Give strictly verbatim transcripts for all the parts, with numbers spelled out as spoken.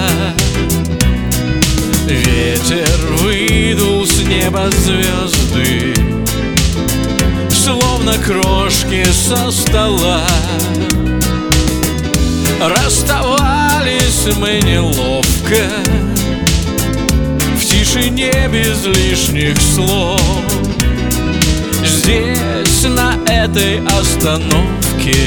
Ветер выдул с неба звезды, словно крошки со стола. Расставались мы неловко, в тишине без лишних слов. Здесь, на этой остановке,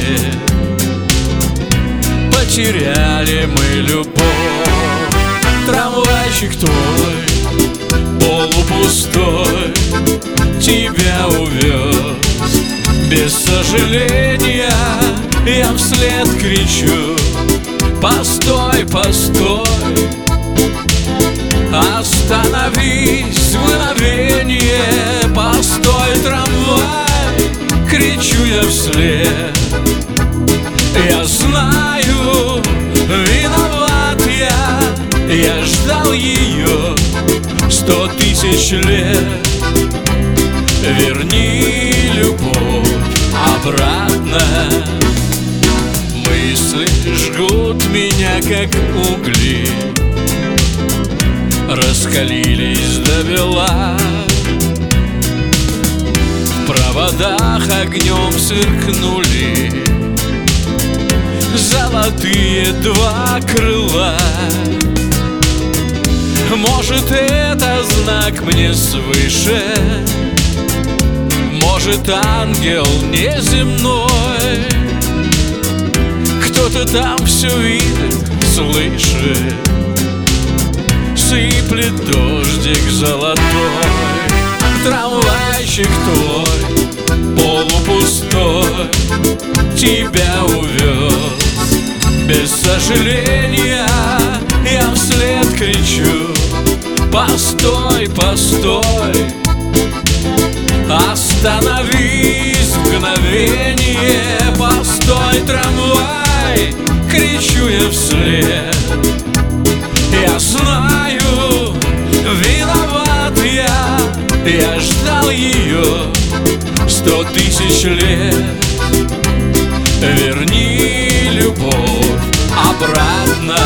потеряли мы любовь. Трамвайчик твой, полупустой, тебя увез. Без сожаления я вслед кричу: постой, постой. Остановись в мгновение, постой, трамвай, кричу я вслед. Я знаю, виноват я, я ждал ее сто тысяч лет. Верни любовь обратно. Мысли жгут меня, как угли, раскалились до бела. В проводах огнем сверкнули золотые два крыла. Может, это знак мне свыше, может, ангел неземной. Кто-то там все видит, слышит, сыплет дождик золотой. Трамвайчик твой, полупустой, тебя увез. Без сожаления я вслед кричу: постой, постой. Остановись в мгновение, постой, трамвай, кричу я вслед. Я знаю, виноват я, я ждал ее сто тысяч лет. Верни любовь обратно.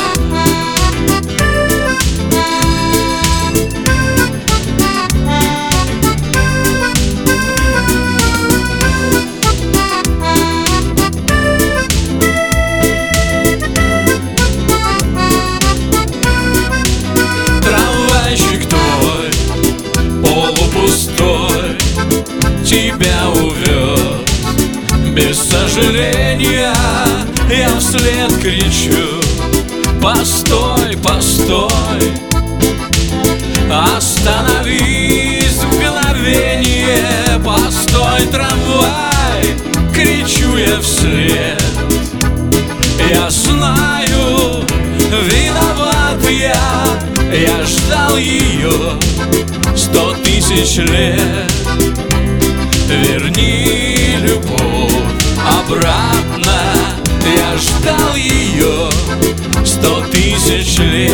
Трамвайчик твой, полупустой, тебя увез. Без сожаления я вслед кричу: постой, постой. Остановись в мгновение, постой, трамвай, кричу я вслед. Я знаю, виноват я, я ждал ее сто тысяч лет. Верни любовь обратно, я ждал ее сто тысяч лет.